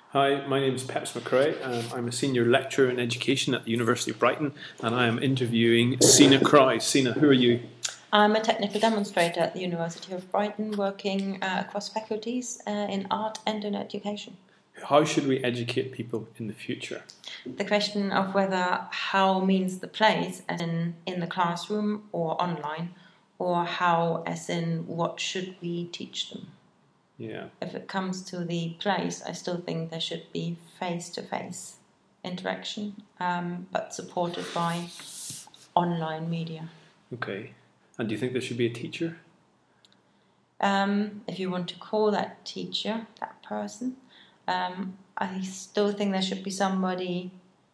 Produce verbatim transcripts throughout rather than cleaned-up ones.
Hi, my name is Peps McRae. Um, I'm a senior lecturer in education at the University of Brighton, and I am interviewing Sina Croy. Sina, who are you? I'm a technical demonstrator at the University of Brighton, working uh, across faculties uh, in art and in education. How should we educate people in the future? The question of whether how means the place, as in in the classroom or online, or how as in what should we teach them. Yeah. If it comes to the place, I still think there should be face-to-face interaction, um, but supported by online media. Okay. And do you think there should be a teacher? Um, if you want to call that teacher, that person, um, I still think there should be somebody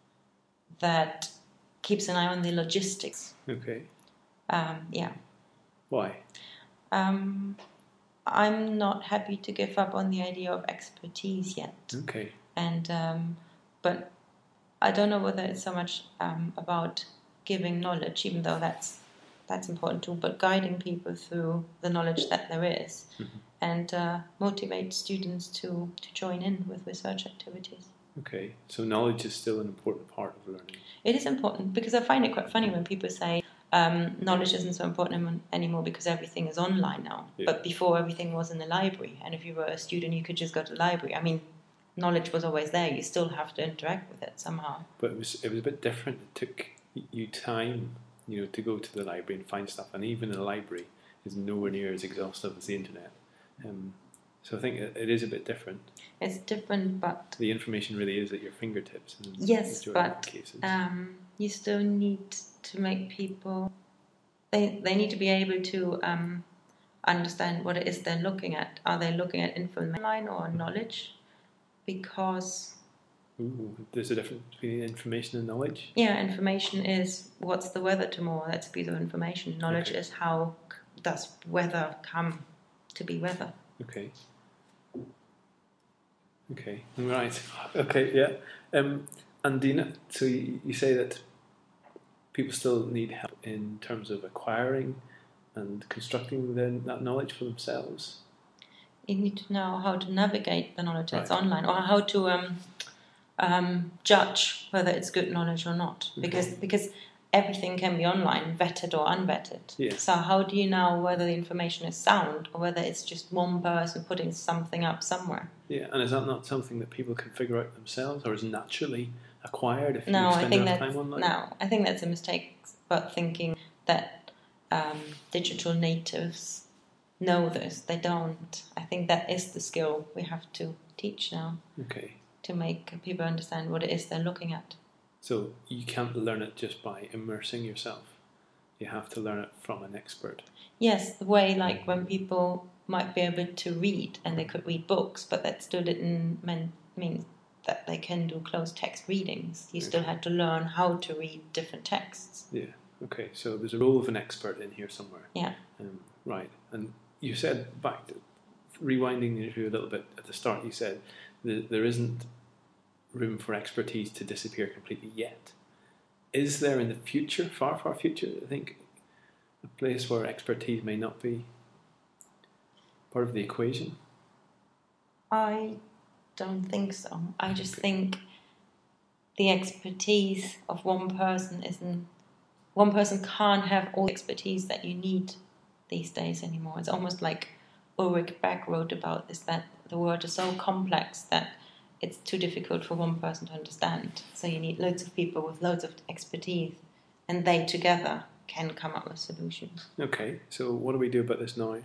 that keeps an eye on the logistics. Okay. Um, yeah. Why? Um, I'm not happy to give up on the idea of expertise yet. Okay. And um, but I don't know whether it's so much um, about giving knowledge, even though that's that's important too, but guiding people through the knowledge that there is, mm-hmm. and uh, motivate students to, to join in with research activities. Okay, so knowledge is still an important part of learning. It is important because I find it quite funny when people say um, knowledge isn't so important anymore because everything is online now. Yeah. But before, everything was in the library, and if you were a student, you could just go to the library. I mean, knowledge was always there. You still have to interact with it somehow. But it was it was a bit different. It took you time, you know, to go to the library and find stuff, and even the library is nowhere near as exhaustive as the internet. Um, so I think it, it is a bit different. It's different, but the information really is at your fingertips. In yes, but cases. Um, you still need to make people. They they need to be able to um, understand what it is they're looking at. Are they looking at information or knowledge? Because Ooh, there's a difference between information and knowledge? Yeah, information is what's the weather tomorrow. That's a piece of information. Knowledge okay. is how does weather come to be weather. Okay. Okay, right. Okay, yeah. Um, and Dina, so you, you say that people still need help in terms of acquiring and constructing the, that knowledge for themselves? You need to know how to navigate the knowledge that's right. online, or how to um, um, judge whether it's good knowledge or not. Okay. Because because everything can be online, vetted or unvetted. Yeah. So how do you know whether the information is sound or whether it's just one person putting something up somewhere? Yeah, and is that not something that people can figure out themselves, or is naturally acquired if no, you spend I think enough that's, time online? No, I think that's a mistake, but thinking that um, digital natives know this. They don't. I think that is the skill we have to teach now. Okay. To make people understand what it is they're looking at. So you can't learn it just by immersing yourself. You have to learn it from an expert. Yes, the way like when people might be able to read and they could read books, but that still didn't mean, mean that they can do closed text readings. You okay. still had to learn how to read different texts. Yeah, okay, so there's a role of an expert in here somewhere. Yeah. Um, right, and you said, back to, rewinding the interview a little bit at the start, you said that there isn't room for expertise to disappear completely yet. Is there in the future, far, far future, I think, a place where expertise may not be part of the equation? I don't think so. I just okay. think the expertise of one person isn't... One person can't have all the expertise that you need these days anymore. It's almost like Ulrich Beck wrote about this, that the world is so complex that it's too difficult for one person to understand. So you need loads of people with loads of expertise, and they together can come up with solutions. Okay, so what do we do about this now?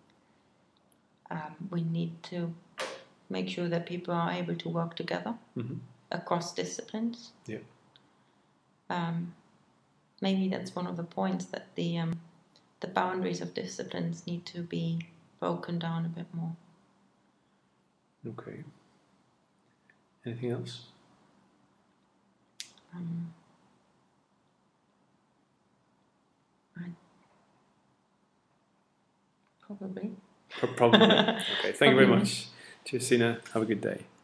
Um, we need to make sure that people are able to work together mm-hmm. across disciplines. Yeah. Um, maybe that's one of the points, that the um, the boundaries of disciplines need to be broken down a bit more. Okay. Anything else? Um, I, probably. Probably. Okay. Thank you very much. Cheers, Sina. Have a good day.